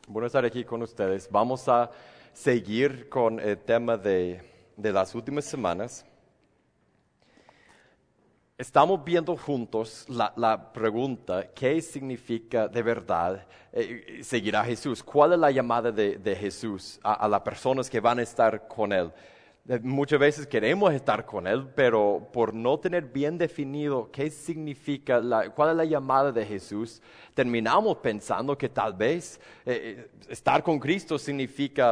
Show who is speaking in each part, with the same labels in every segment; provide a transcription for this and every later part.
Speaker 1: Bueno estar aquí con ustedes. Vamos a seguir con el tema de las últimas semanas. Estamos viendo juntos la pregunta, ¿qué significa de verdad seguir a Jesús? ¿Cuál es la llamada de Jesús a las personas que van a estar con Él? Muchas veces queremos estar con Él, pero por no tener bien definido qué significa, cuál es la llamada de Jesús, terminamos pensando que tal vez estar con Cristo significa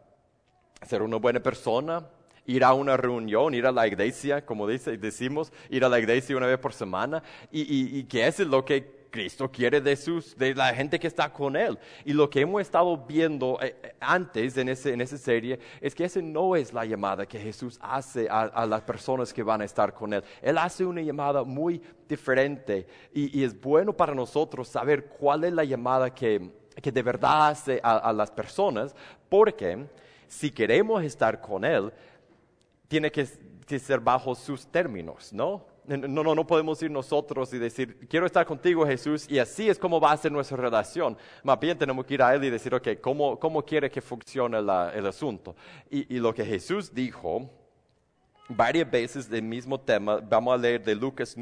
Speaker 1: ser una buena persona, ir a una reunión, ir a la iglesia, como decimos, ir a la iglesia una vez por semana, y que eso es lo que Cristo quiere de la gente que está con Él. Y lo que hemos estado viendo antes en esa serie es que esa no es la llamada que Jesús hace a las personas que van a estar con Él. Él hace una llamada muy diferente y es bueno para nosotros saber cuál es la llamada que de verdad hace a las personas, porque si queremos estar con Él, tiene que ser bajo sus términos, ¿no? No podemos ir nosotros y decir, quiero estar contigo, Jesús, y así es como va a ser nuestra relación. Más bien tenemos que ir a Él y decir, ok, ¿cómo quiere que funcione el asunto? Y lo que Jesús dijo varias veces del mismo tema, vamos a leer de Lucas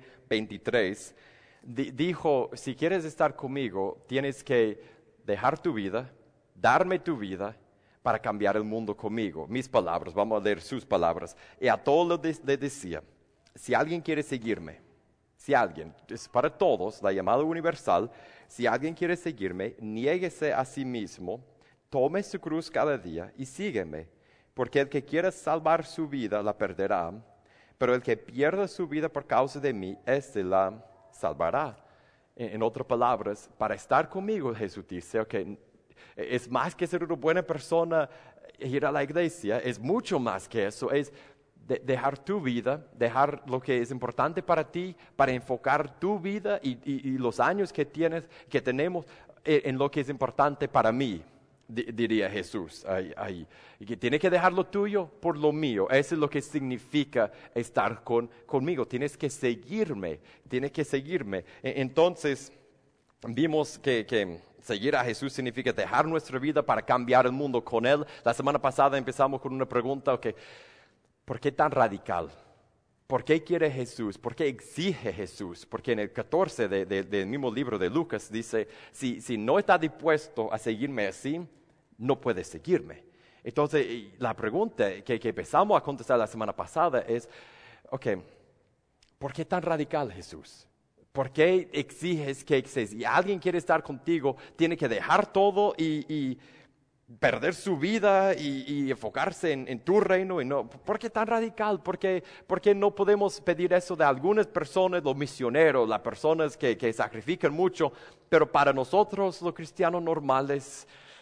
Speaker 1: 9:23, dijo, si quieres estar conmigo, tienes que dejar tu vida, darme tu vida, para cambiar el mundo conmigo. Mis palabras, vamos a leer sus palabras. Y a todos les decía, si alguien quiere seguirme, si alguien, es para todos, la llamada universal, si alguien quiere seguirme, niéguese a sí mismo, tome su cruz cada día y sígueme. Porque el que quiera salvar su vida la perderá, pero el que pierda su vida por causa de mí, éste la salvará. En otras palabras, para estar conmigo, Jesús dice, ok, es más que ser una buena persona, ir a la iglesia, es mucho más que eso, es dejar tu vida, dejar lo que es importante para ti, para enfocar tu vida y los años que tenemos en lo que es importante para mí, diría Jesús ahí. Y que tienes que dejar lo tuyo por lo mío, eso es lo que significa estar conmigo, tienes que seguirme. Entonces, vimos que seguir a Jesús significa dejar nuestra vida para cambiar el mundo con Él. La semana pasada empezamos con una pregunta, okay, ¿por qué tan radical? ¿Por qué quiere Jesús? ¿Por qué exige Jesús? Porque en el 14 del mismo libro de Lucas dice, si no está dispuesto a seguirme así, no puede seguirme. Entonces, la pregunta que empezamos a contestar la semana pasada es, okay, ¿por qué tan radical Jesús? ¿Por qué exiges que si alguien quiere estar contigo, tiene que dejar todo y perder su vida y enfocarse en tu reino? Y no, ¿por qué tan radical? ¿Por qué no podemos pedir eso de algunas personas, los misioneros, las personas que sacrifican mucho, pero para nosotros, los cristianos normales,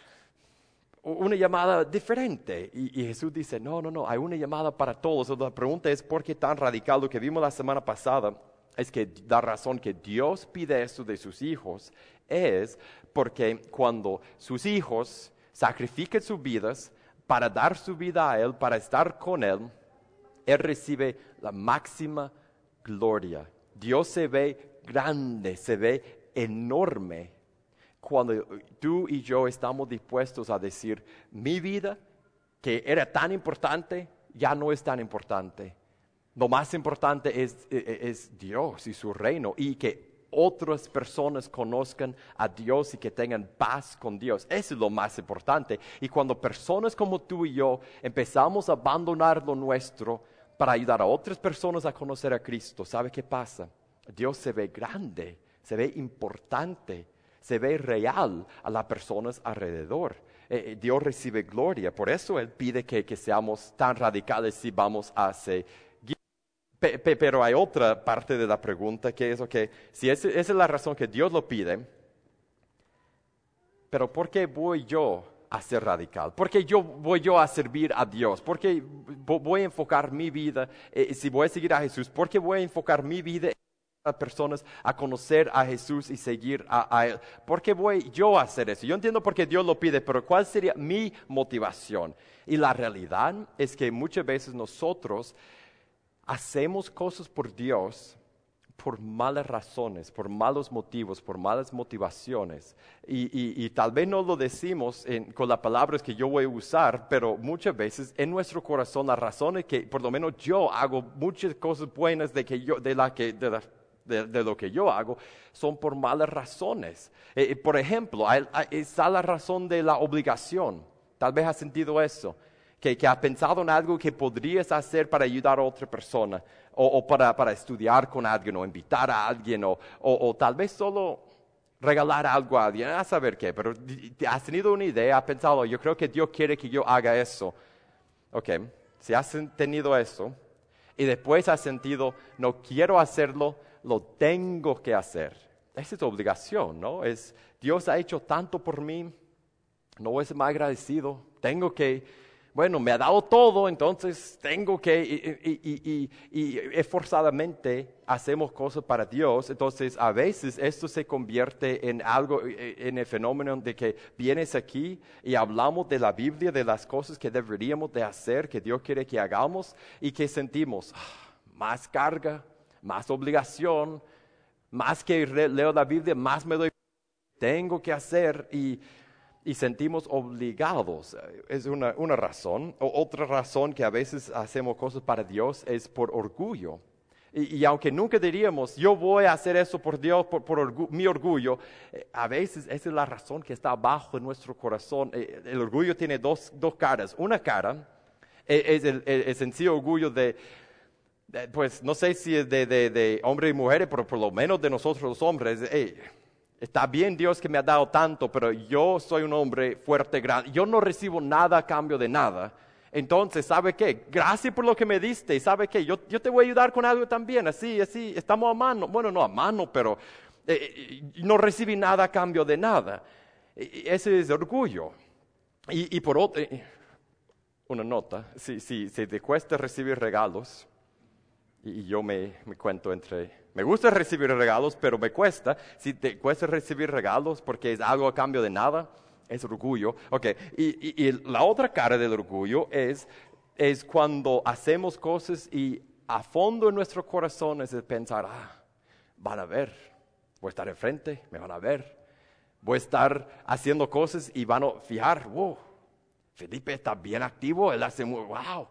Speaker 1: una llamada diferente? Y Jesús dice, no, hay una llamada para todos. La pregunta es, ¿por qué tan radical? Lo que vimos la semana pasada es que la razón que Dios pide eso de sus hijos es porque cuando sus hijos sacrifican sus vidas para dar su vida a Él, para estar con Él, Él recibe la máxima gloria. Dios se ve grande, se ve enorme cuando tú y yo estamos dispuestos a decir, mi vida, que era tan importante, ya no es tan importante. Lo más importante es Dios y su reino, y que otras personas conozcan a Dios y que tengan paz con Dios. Eso es lo más importante. Y cuando personas como tú y yo empezamos a abandonar lo nuestro para ayudar a otras personas a conocer a Cristo, ¿sabe qué pasa? Dios se ve grande, se ve importante, se ve real a las personas alrededor. Dios recibe gloria. Por eso Él pide que seamos tan radicales si vamos a seguir. Pero hay otra parte de la pregunta que es, okay, si esa es la razón que Dios lo pide, pero ¿por qué voy yo a ser radical? ¿Por qué voy yo a servir a Dios? ¿Por qué voy a enfocar mi vida, si voy a seguir a Jesús, por qué voy a enfocar mi vida en las personas a conocer a Jesús y seguir a Él? ¿Por qué voy yo a hacer eso? Yo entiendo por qué Dios lo pide, pero ¿cuál sería mi motivación? Y la realidad es que muchas veces nosotros hacemos cosas por Dios por malas razones, por malos motivos, por malas motivaciones. Y tal vez no lo decimos con las palabras que yo voy a usar, pero muchas veces en nuestro corazón las razones que por lo menos yo hago muchas cosas buenas de lo que yo hago son por malas razones. Por ejemplo, está la razón de la obligación. Tal vez has sentido eso. Que has pensado en algo que podrías hacer para ayudar a otra persona, o para estudiar con alguien, o invitar a alguien, o tal vez solo regalar algo a alguien, a saber qué, pero has tenido una idea, has pensado, yo creo que Dios quiere que yo haga eso. Ok, si has tenido eso, y después has sentido, no quiero hacerlo, lo tengo que hacer. Esa es tu obligación, ¿no? Dios ha hecho tanto por mí, no voy a ser más agradecido, tengo que... Bueno, me ha dado todo, entonces tengo que, y esforzadamente hacemos cosas para Dios. Entonces, a veces esto se convierte en algo, en el fenómeno de que vienes aquí y hablamos de la Biblia, de las cosas que deberíamos de hacer, que Dios quiere que hagamos, y que sentimos más carga, más obligación, más que leo la Biblia, más me doy, tengo que hacer, y sentimos obligados. Es una razón. Otra razón que a veces hacemos cosas para Dios es por orgullo. Y aunque nunca diríamos, yo voy a hacer eso por Dios, por mi orgullo, a veces esa es la razón que está abajo de nuestro corazón. El orgullo tiene dos caras. Una cara es el sencillo orgullo pues no sé si es de hombres y mujeres, pero por lo menos de nosotros los hombres. Está bien Dios que me ha dado tanto, pero yo soy un hombre fuerte, grande. Yo no recibo nada a cambio de nada. Entonces, ¿sabe qué? Gracias por lo que me diste. ¿Y sabe qué? Yo te voy a ayudar con algo también. Así, estamos a mano. Bueno, no a mano, pero no recibí nada a cambio de nada. Ese es orgullo. Y por otro, una nota. Si te cuesta recibir regalos, y yo me cuento me gusta recibir regalos, pero me cuesta. Si te cuesta recibir regalos porque es algo a cambio de nada, es orgullo. Ok, y la otra cara del orgullo es cuando hacemos cosas y a fondo en nuestro corazón es el pensar, van a ver, voy a estar enfrente, me van a ver. Voy a estar haciendo cosas y van a fijar, wow, Felipe está bien activo, él hace muy, wow.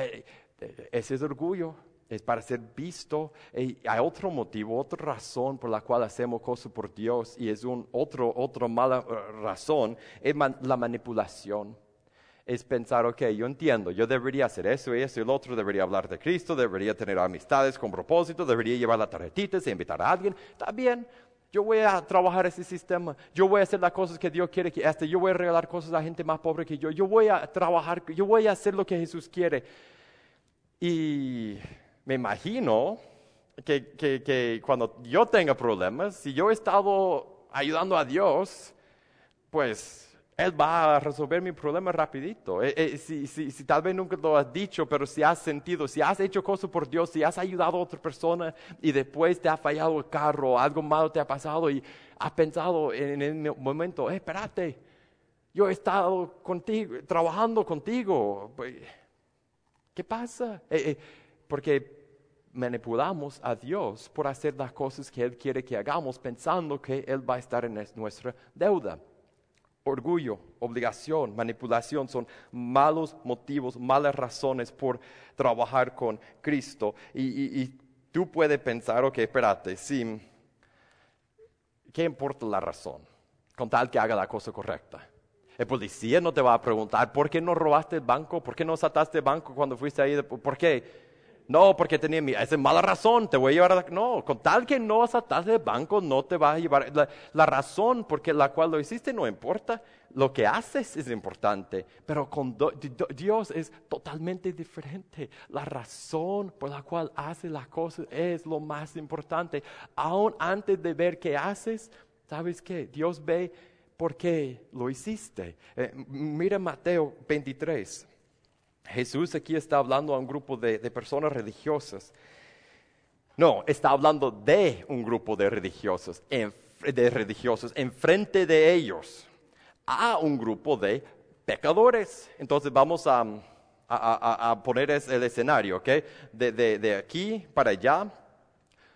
Speaker 1: Ese es orgullo. Es para ser visto. Hay otro motivo, otra razón por la cual hacemos cosas por Dios, y es otra mala razón, es la manipulación. Es pensar, ok, yo entiendo, yo debería hacer eso y eso y el otro, debería hablar de Cristo, debería tener amistades con propósito, debería llevar las tarjetitas e invitar a alguien. Está bien, yo voy a trabajar ese sistema, yo voy a hacer las cosas que Dios quiere que hasta yo voy a regalar cosas a gente más pobre que yo voy a trabajar, yo voy a hacer lo que Jesús quiere. Y me imagino que cuando yo tenga problemas, si yo he estado ayudando a Dios, pues Él va a resolver mi problema rapidito. Si tal vez nunca lo has dicho, pero si has sentido, si has hecho cosas por Dios, si has ayudado a otra persona y después te ha fallado el carro, algo malo te ha pasado y has pensado en el momento, espérate, yo he estado contigo, trabajando contigo, pues, ¿qué pasa? Porque manipulamos a Dios por hacer las cosas que Él quiere que hagamos, pensando que Él va a estar en nuestra deuda. Orgullo, obligación, manipulación son malos motivos, malas razones por trabajar con Cristo. Y tú puedes pensar, ok, espérate, sí, ¿qué importa la razón? Con tal que haga la cosa correcta. El policía no te va a preguntar, ¿por qué no robaste el banco? ¿Por qué no saltaste el banco cuando fuiste ahí? ¿Por qué? No, porque tenía esa es mala razón, te voy a llevar no, con tal que no asaltaste el banco, no te vas a llevar. La razón por la cual lo hiciste no importa, lo que haces es importante, pero con Dios es totalmente diferente. La razón por la cual haces las cosas es lo más importante. Aún antes de ver qué haces, ¿sabes qué? Dios ve por qué lo hiciste. Mira Mateo 23. Jesús aquí está hablando a un grupo de personas religiosas. No, está hablando de un grupo de religiosos enfrente de ellos, a un grupo de pecadores. Entonces vamos a poner el escenario, ¿ok? De aquí para allá,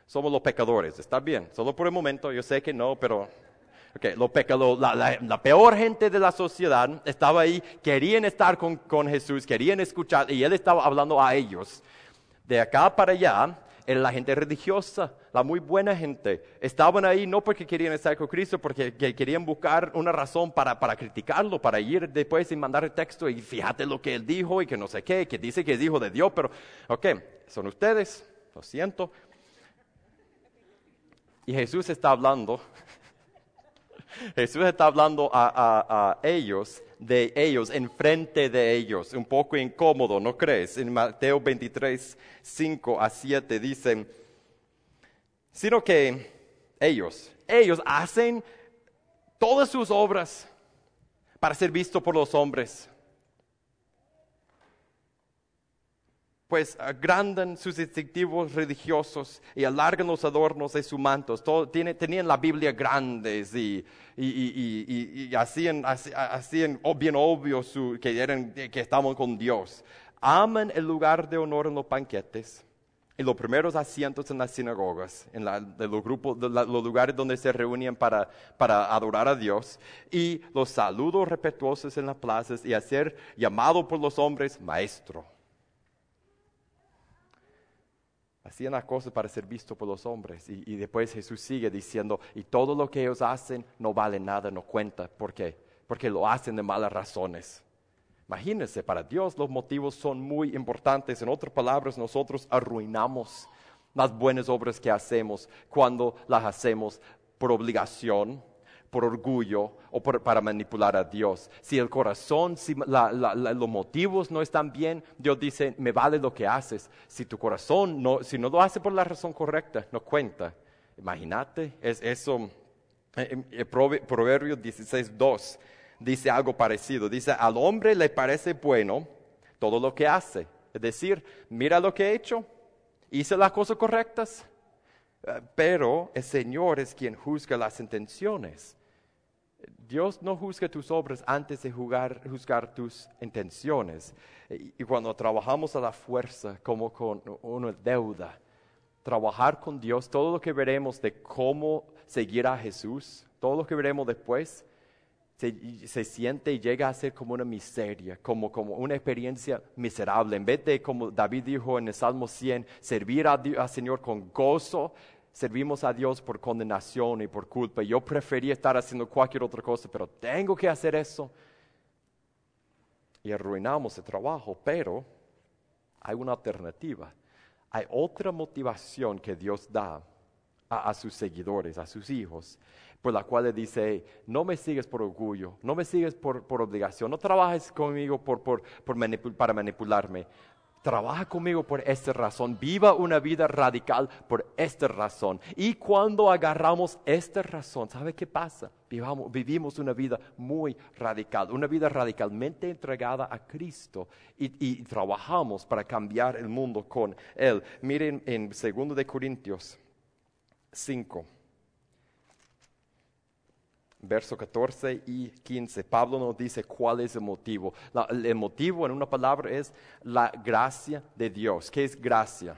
Speaker 1: Somos los pecadores, está bien, solo por el momento, yo sé que no, pero... Okay, los pecadores, la peor gente de la sociedad estaba ahí, querían estar con Jesús, querían escuchar, y Él estaba hablando a ellos. De acá para allá, era la gente religiosa, la muy buena gente. Estaban ahí no porque querían estar con Cristo, porque querían buscar una razón para criticarlo, para ir después y mandar el texto, y fíjate lo que Él dijo, y que no sé qué, que dice que es hijo de Dios, pero, son ustedes, lo siento. Y Jesús está hablando... Jesús está hablando a ellos, de ellos, enfrente de ellos, un poco incómodo, ¿no crees? En Mateo 23, 5 a 7 dicen, sino que ellos hacen todas sus obras para ser visto por los hombres. Pues agrandan sus distintivos religiosos y alargan los adornos de sus mantos. Tenían la Biblia grandes y hacían bien obvio que estaban con Dios. Aman el lugar de honor en los banquetes y los primeros asientos en las sinagogas, los lugares donde se reunían para adorar a Dios, y los saludos respetuosos en las plazas y a ser llamado por los hombres maestro. Hacían las cosas para ser visto por los hombres. Y después Jesús sigue diciendo, y todo lo que ellos hacen no vale nada, no cuenta. ¿Por qué? Porque lo hacen de malas razones. Imagínense, para Dios los motivos son muy importantes. En otras palabras, nosotros arruinamos las buenas obras que hacemos cuando las hacemos por obligación, por orgullo o para manipular a Dios. Si el corazón, si los motivos no están bien, Dios dice, me vale lo que haces. Si tu corazón, si no lo hace por la razón correcta, no cuenta. Imagínate, eso, Proverbios 16:2 dice algo parecido. Dice, al hombre le parece bueno todo lo que hace. Es decir, mira lo que he hecho, hice las cosas correctas, pero el Señor es quien juzga las intenciones. Dios no juzga tus obras antes de juzgar tus intenciones. Y cuando trabajamos a la fuerza, como con una deuda, trabajar con Dios, todo lo que veremos de cómo seguir a Jesús, todo lo que veremos después, se siente y llega a ser como una miseria, como una experiencia miserable. En vez de, como David dijo en el Salmo 100, servir al Señor con gozo, servimos a Dios por condenación y por culpa. Yo prefería estar haciendo cualquier otra cosa, pero tengo que hacer eso. Y arruinamos el trabajo, pero hay una alternativa. Hay otra motivación que Dios da a sus seguidores, a sus hijos, por la cual le dice, no me sigues por orgullo, no me sigues por obligación, no trabajes conmigo para manipularme. Trabaja conmigo por esta razón, viva una vida radical por esta razón. Y cuando agarramos esta razón, ¿sabe qué pasa? Vivimos una vida muy radical, una vida radicalmente entregada a Cristo y trabajamos para cambiar el mundo con Él. Miren en 2 de Corintios 5. Verso 14 y 15, Pablo nos dice cuál es el motivo. El motivo en una palabra es la gracia de Dios. ¿Qué es gracia?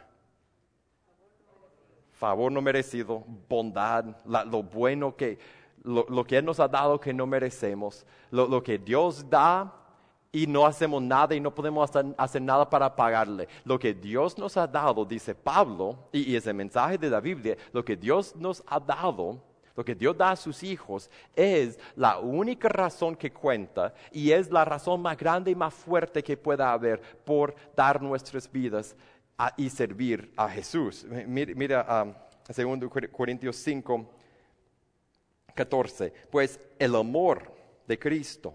Speaker 1: Favor no merecido, bondad, lo bueno lo que Él nos ha dado que no merecemos, lo que Dios da y no hacemos nada y no podemos hacer nada para pagarle. Lo que Dios nos ha dado, dice Pablo, y es el mensaje de la Biblia, lo que Dios nos ha dado, lo que Dios da a sus hijos es la única razón que cuenta y es la razón más grande y más fuerte que pueda haber por dar nuestras vidas y servir a Jesús. Mira 2 Corintios 5, 14. Pues el amor de Cristo,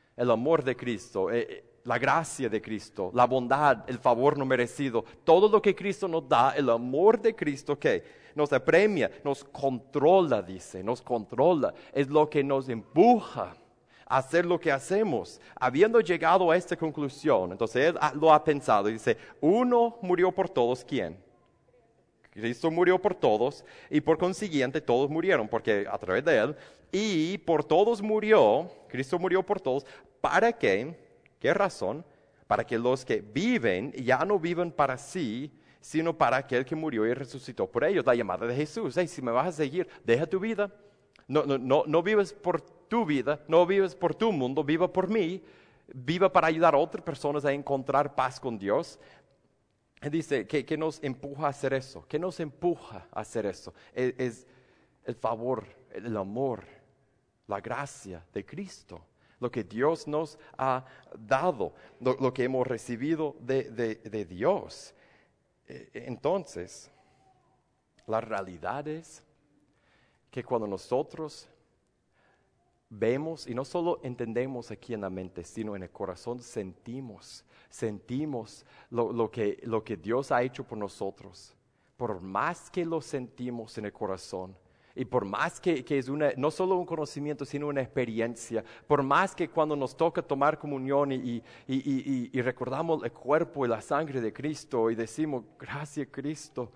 Speaker 1: la gracia de Cristo, la bondad, el favor no merecido, todo lo que Cristo nos da, el amor de Cristo, ¿qué? Nos apremia, nos controla, es lo que nos empuja a hacer lo que hacemos. Habiendo llegado a esta conclusión, entonces Él lo ha pensado y dice, uno murió por todos, ¿quién? Cristo murió por todos y por consiguiente todos murieron, porque a través de Él, y por todos murió, Cristo murió por todos, ¿para qué? ¿Qué razón? Para que los que viven ya no vivan para sí, sino para aquel que murió y resucitó por ellos. La llamada de Jesús. Hey, si me vas a seguir, deja tu vida. No vives por tu vida, no vives por tu mundo, viva por mí. Viva para ayudar a otras personas a encontrar paz con Dios. Él dice, ¿qué nos empuja a hacer eso? ¿Qué nos empuja a hacer eso? Es el favor, el amor, la gracia de Cristo. Lo que Dios nos ha dado, lo que hemos recibido de Dios. Entonces, la realidad es que cuando nosotros vemos, y no solo entendemos aquí en la mente, sino en el corazón sentimos lo que Dios ha hecho por nosotros. Por más que lo sentimos en el corazón, y por más que es no solo un conocimiento, sino una experiencia, por más que cuando nos toca tomar comunión y recordamos el cuerpo y la sangre de Cristo y decimos, gracias Cristo,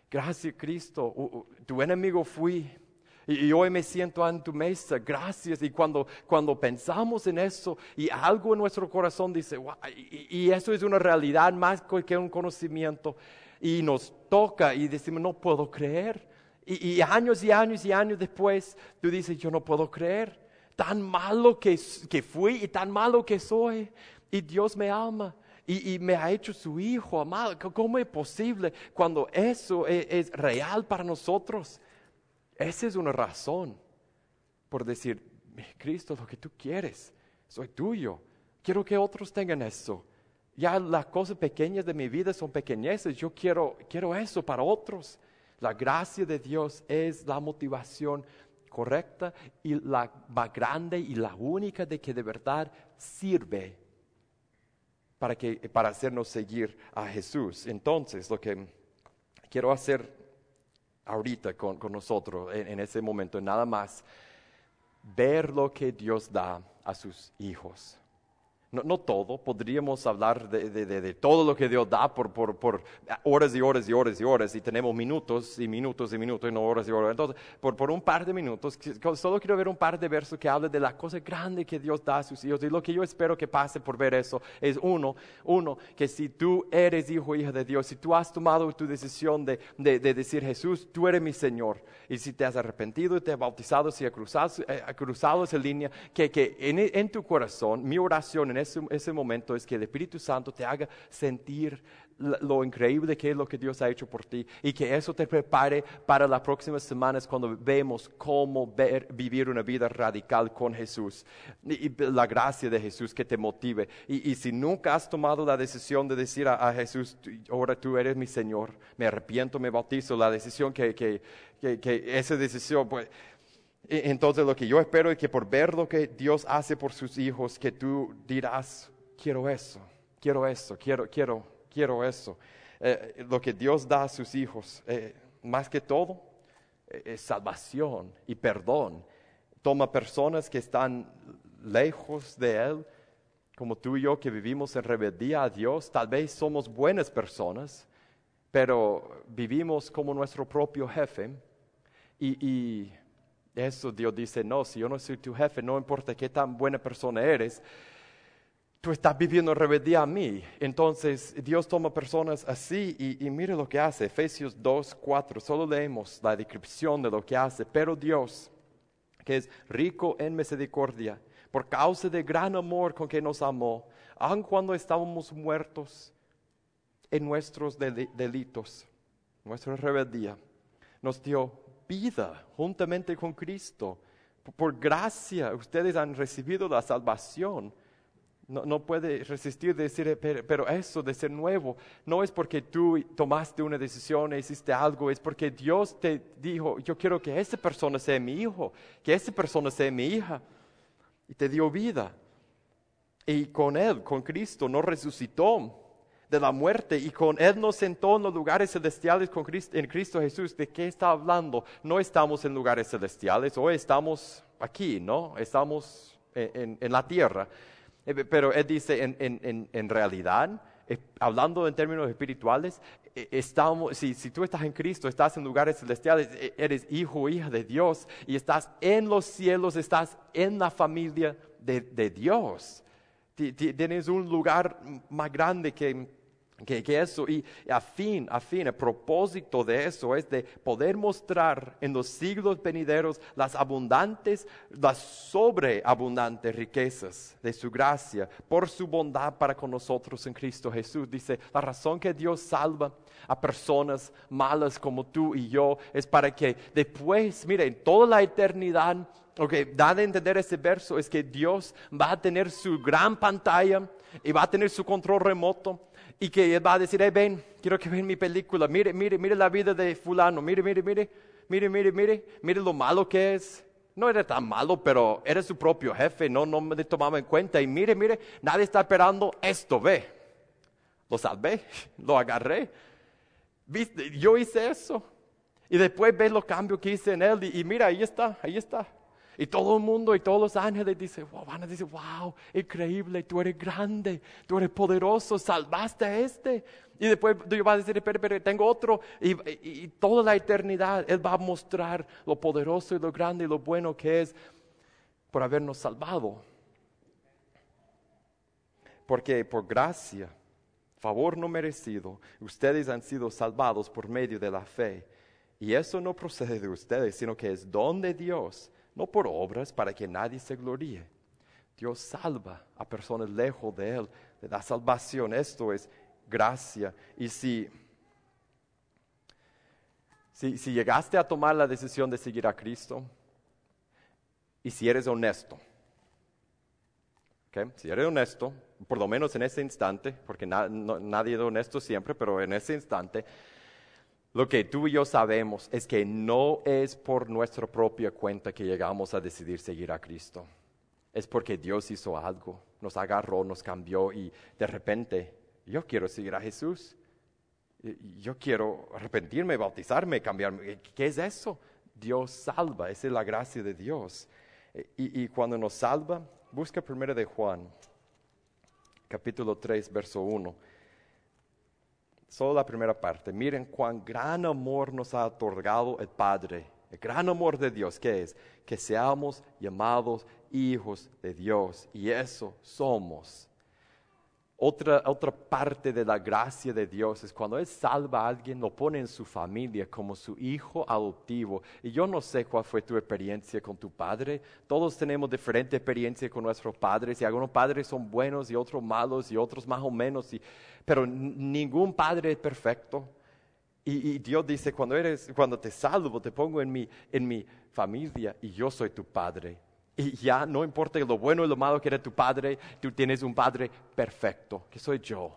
Speaker 1: tu enemigo fui. Y hoy me siento en tu mesa, gracias. Y cuando pensamos en eso y algo en nuestro corazón dice, wow, y eso es una realidad más que un conocimiento, y nos toca y decimos, no puedo creer. Y años y años y años después, tú dices, yo no puedo creer. Tan malo que fui y tan malo que soy. Y Dios me ama. Y me ha hecho su hijo amado. ¿Cómo es posible cuando eso es real para nosotros? Esa es una razón por decir, Cristo, lo que tú quieres, soy tuyo. Quiero que otros tengan eso. Ya las cosas pequeñas de mi vida son pequeñeces. Yo quiero eso para otros. La gracia de Dios es la motivación correcta y la más grande y la única de que de verdad sirve para hacernos seguir a Jesús. Entonces, lo que quiero hacer ahorita con nosotros en ese momento, nada más ver lo que Dios da a sus hijos. No todo, podríamos hablar de todo lo que Dios da por horas y horas y horas y horas, y tenemos minutos y minutos y minutos y no horas y horas. Entonces, por un par de minutos, solo quiero ver un par de versos que hablan de la cosa grande que Dios da a sus hijos. Y lo que yo espero que pase por ver eso es uno, que si tú eres hijo o hija de Dios, si tú has tomado tu decisión de decir, Jesús, tú eres mi Señor, y si te has arrepentido, te has bautizado, si has cruzado esa línea, que en tu corazón, mi oración en ese momento es que el Espíritu Santo te haga sentir lo increíble que es lo que Dios ha hecho por ti, y que eso te prepare para las próximas semanas cuando vemos cómo vivir una vida radical con Jesús, y la gracia de Jesús que te motive. Y si nunca has tomado la decisión de decir a Jesús, ahora tú eres mi Señor, me arrepiento, me bautizo, la decisión que esa decisión, pues, entonces lo que yo espero es que por ver lo que Dios hace por sus hijos, que tú dirás, quiero eso. Lo que Dios da a sus hijos, más que todo, es salvación y perdón. Toma personas que están lejos de Él, como tú y yo que vivimos en rebeldía a Dios. Tal vez somos buenas personas, pero vivimos como nuestro propio jefe, y eso Dios dice, no, si yo no soy tu jefe, no importa qué tan buena persona eres, tú estás viviendo en rebeldía a mí. Entonces Dios toma personas así y mire lo que hace. Efesios 2:4, solo leemos la descripción de lo que hace. Pero Dios, que es rico en misericordia, por causa del gran amor con que nos amó, aun cuando estábamos muertos en nuestros delitos, nuestra rebeldía, nos dio vida juntamente con Cristo. Por gracia ustedes han recibido la salvación. No puede resistir decir, pero eso de ser nuevo no es porque tú tomaste una decisión e hiciste algo, es porque Dios te dijo, yo quiero que esa persona sea mi hijo, que esa persona sea mi hija, y te dio vida. Y con Él, con Cristo, nos resucitó de la muerte, y con Él nos sentó en los lugares celestiales en Cristo Jesús. ¿De qué está hablando? No estamos en lugares celestiales, hoy estamos aquí, ¿no? Estamos en la tierra. Pero Él dice, en realidad, hablando en términos espirituales, si tú estás en Cristo, estás en lugares celestiales, eres hijo o hija de Dios, y estás en los cielos, estás en la familia de Dios. Tienes un lugar más grande que Que eso, y el propósito de eso es de poder mostrar en los siglos venideros las sobreabundantes riquezas de su gracia por su bondad para con nosotros en Cristo Jesús. Dice, la razón que Dios salva a personas malas como tú y yo es para que después, mire, en toda la eternidad, lo que da de entender ese verso es que Dios va a tener su gran pantalla y va a tener su control remoto. Y que Él va a decir, ven, quiero que vean mi película, mire la vida de fulano, mire lo malo que es. No era tan malo, pero era su propio jefe, no me tomaba en cuenta. Y mire, nadie está esperando esto, ve. Lo salvé, lo agarré. ¿Viste? Yo hice eso. Y después ves los cambios que hice en Él y mira, ahí está. Y todo el mundo y todos los ángeles van a decir, wow, increíble, tú eres grande, tú eres poderoso, salvaste a este. Y después Dios va a decir, pero tengo otro. Y toda la eternidad Él va a mostrar lo poderoso y lo grande y lo bueno que es por habernos salvado. Porque por gracia, favor no merecido, ustedes han sido salvados por medio de la fe. Y eso no procede de ustedes, sino que es don de Dios. No por obras para que nadie se gloríe. Dios salva a personas lejos de Él, le da salvación. Esto es gracia. Y si llegaste a tomar la decisión de seguir a Cristo, y si eres honesto, ¿okay? Si eres honesto, por lo menos en ese instante, porque nadie es honesto siempre, pero en ese instante, lo que tú y yo sabemos es que no es por nuestra propia cuenta que llegamos a decidir seguir a Cristo. Es porque Dios hizo algo, nos agarró, nos cambió y de repente yo quiero seguir a Jesús. Yo quiero arrepentirme, bautizarme, cambiarme. ¿Qué es eso? Dios salva, esa es la gracia de Dios. Y cuando nos salva, busca 1 de Juan, capítulo 3, verso 1. Solo la primera parte. Miren cuán gran amor nos ha otorgado el Padre. El gran amor de Dios, ¿qué es? Que seamos llamados hijos de Dios. Y eso somos. Otra parte de la gracia de Dios es cuando Él salva a alguien, lo pone en su familia como su hijo adoptivo. Y yo no sé cuál fue tu experiencia con tu padre. Todos tenemos diferente experiencia con nuestros padres. Y algunos padres son buenos y otros malos y otros más o menos. Pero ningún padre es perfecto. Y Dios dice, cuando te salvo, te pongo en mi familia y yo soy tu padre. Y ya no importa lo bueno y lo malo que era tu padre, tú tienes un padre perfecto, que soy yo.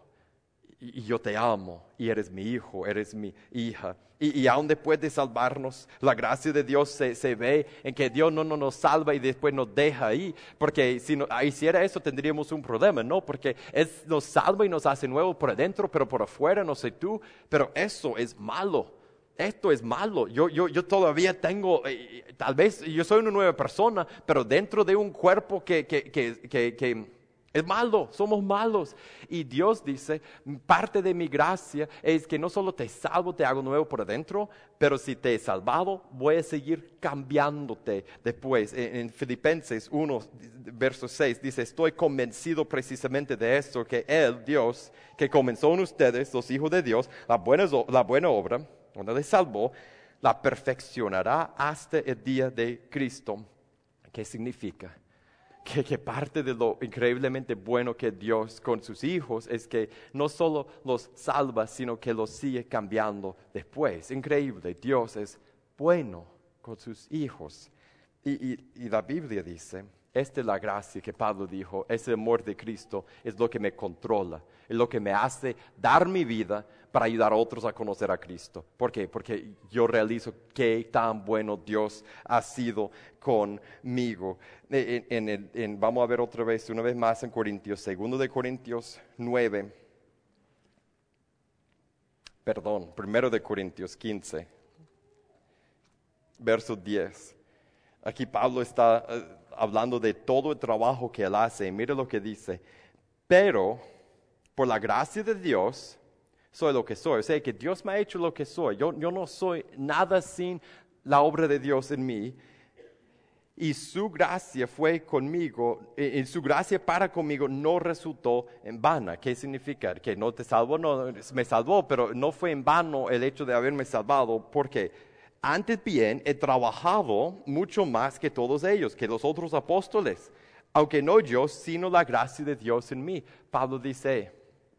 Speaker 1: Y yo te amo, y eres mi hijo, eres mi hija. Y aún después de salvarnos, la gracia de Dios se ve en que Dios no nos salva y después nos deja ahí. Porque si hiciera eso tendríamos un problema, ¿no? Porque Él nos salva y nos hace nuevos por adentro, pero por afuera no sé tú. Pero eso es malo. Esto es malo. Yo todavía tengo, tal vez yo soy una nueva persona, pero dentro de un cuerpo que es malo, somos malos. Y Dios dice, parte de mi gracia es que no solo te salvo, te hago nuevo por adentro, pero si te he salvado, voy a seguir cambiándote después. En Filipenses 1, verso 6, dice, estoy convencido precisamente de esto, que Él, Dios, que comenzó en ustedes, los hijos de Dios, la buena obra, cuando le salvó, la perfeccionará hasta el día de Cristo. ¿Qué significa? Que parte de lo increíblemente bueno que Dios con sus hijos es que no solo los salva, sino que los sigue cambiando después. Increíble, Dios es bueno con sus hijos. Y la Biblia dice, esta es la gracia que Pablo dijo, ese amor de Cristo es lo que me controla, es lo que me hace dar mi vida para ayudar a otros a conocer a Cristo. ¿Por qué? Porque yo realizo qué tan bueno Dios ha sido conmigo. Vamos a ver una vez más en Corintios, 2 de Corintios 9, perdón, 1 de Corintios 15, verso 10. Aquí Pablo está hablando de todo el trabajo que él hace. Y mire lo que dice. Pero, por la gracia de Dios, soy lo que soy. O sea, que Dios me ha hecho lo que soy. Yo no soy nada sin la obra de Dios en mí. y su gracia fue conmigo, y su gracia para conmigo no resultó en vana. ¿Qué significa? Que no te salvó, no, me salvó, pero no fue en vano el hecho de haberme salvado, porque antes bien he trabajado mucho más que todos ellos, que los otros apóstoles, aunque no yo, sino la gracia de Dios en mí. Pablo dice,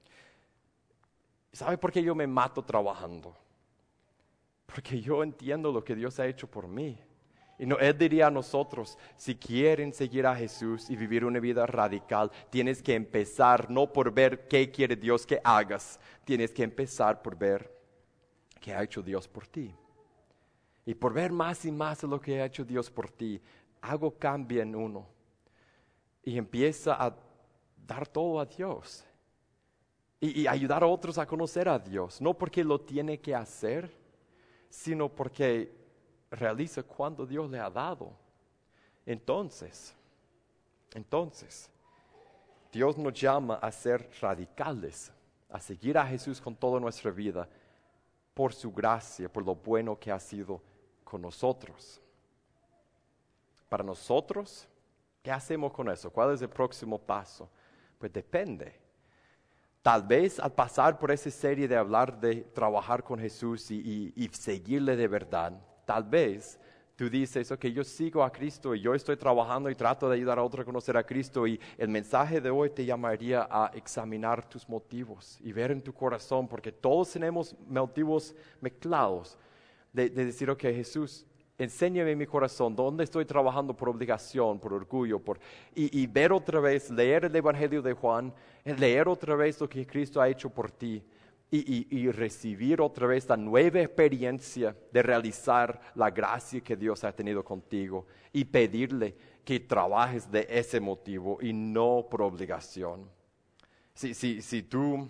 Speaker 1: ¿sabe por qué yo me mato trabajando? Porque yo entiendo lo que Dios ha hecho por mí. Y no, Él diría a nosotros, si quieren seguir a Jesús y vivir una vida radical, tienes que empezar no por ver qué quiere Dios que hagas, tienes que empezar por ver qué ha hecho Dios por ti. Y por ver más y más de lo que ha hecho Dios por ti, algo cambia en uno. Y empieza a dar todo a Dios. Y ayudar a otros a conocer a Dios. No porque lo tiene que hacer, sino porque realiza cuando Dios le ha dado. Entonces, Dios nos llama a ser radicales, a seguir a Jesús con toda nuestra vida, por su gracia, por lo bueno que ha sido con nosotros. Para nosotros, ¿qué hacemos con eso? ¿Cuál es el próximo paso? Pues depende. Tal vez al pasar por esa serie de hablar de trabajar con Jesús y seguirle de verdad, tal vez tú dices, ok, yo sigo a Cristo y yo estoy trabajando y trato de ayudar a otros a conocer a Cristo, y el mensaje de hoy te llamaría a examinar tus motivos y ver en tu corazón, porque todos tenemos motivos mezclados de decir, ok, Jesús, enséñame en mi corazón dónde estoy trabajando por obligación, por orgullo, y ver otra vez, leer el Evangelio de Juan, leer otra vez lo que Cristo ha hecho por ti, y recibir otra vez la nueva experiencia de realizar la gracia que Dios ha tenido contigo, y pedirle que trabajes de ese motivo y no por obligación. Si tú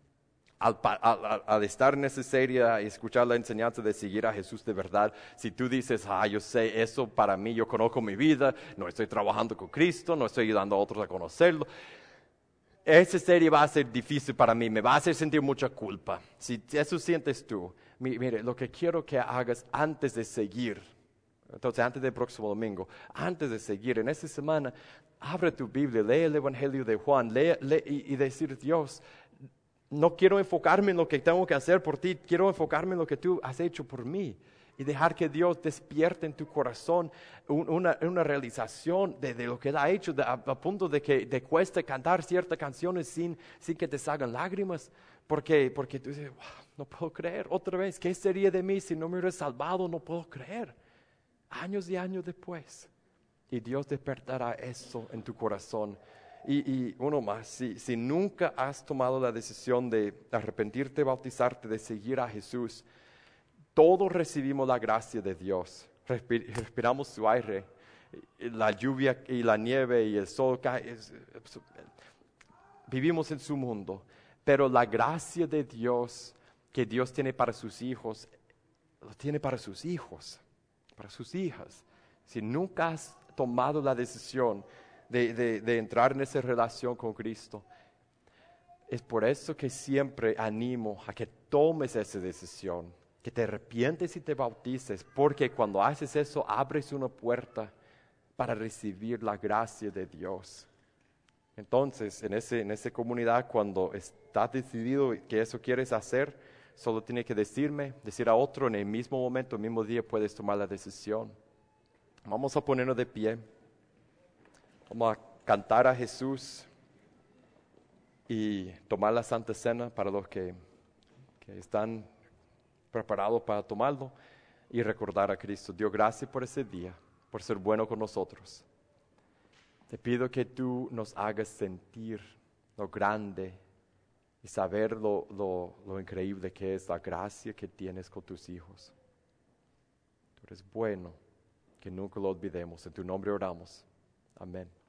Speaker 1: al estar en esa serie y escuchar la enseñanza de seguir a Jesús de verdad, si tú dices, yo sé eso para mí, yo conozco mi vida, no estoy trabajando con Cristo, no estoy ayudando a otros a conocerlo, esa serie va a ser difícil para mí, me va a hacer sentir mucha culpa. Si eso sientes tú, mire, lo que quiero que hagas antes de seguir, entonces antes del próximo domingo, antes de seguir en esta semana, abre tu Biblia, lee el Evangelio de Juan, lee y decir, Dios, no quiero enfocarme en lo que tengo que hacer por ti, quiero enfocarme en lo que tú has hecho por mí. Y dejar que Dios despierte en tu corazón una realización de lo que Él ha hecho, a punto de que te cueste cantar ciertas canciones sin que te salgan lágrimas. Porque tú dices, wow, no puedo creer, otra vez, ¿qué sería de mí si no me hubiera salvado? No puedo creer. Años y años después. Y Dios despertará eso en tu corazón. Y uno más, si nunca has tomado la decisión de arrepentirte, bautizarte, de seguir a Jesús, todos recibimos la gracia de Dios. Respiramos su aire, la lluvia y la nieve y el sol cae. Vivimos en su mundo, pero la gracia de Dios que Dios tiene para sus hijos, lo tiene para sus hijos, para sus hijas. Si nunca has tomado la decisión de entrar en esa relación con Cristo, es por eso que siempre animo a que tomes esa decisión, que te arrepientes y te bautices, porque cuando haces eso abres una puerta para recibir la gracia de Dios. Entonces, en esa comunidad, cuando estás decidido que eso quieres hacer, solo tienes que decir a otro, en el mismo momento, el mismo día puedes tomar la decisión. Vamos a ponernos de pie, vamos a cantar a Jesús y tomar la Santa Cena para los que están preparados para tomarlo, y recordar a Cristo. Dios, gracias por ese día, por ser bueno con nosotros. Te pido que tú nos hagas sentir lo grande y saber lo increíble que es la gracia que tienes con tus hijos. Tú eres bueno, que nunca lo olvidemos. En tu nombre oramos. Amén.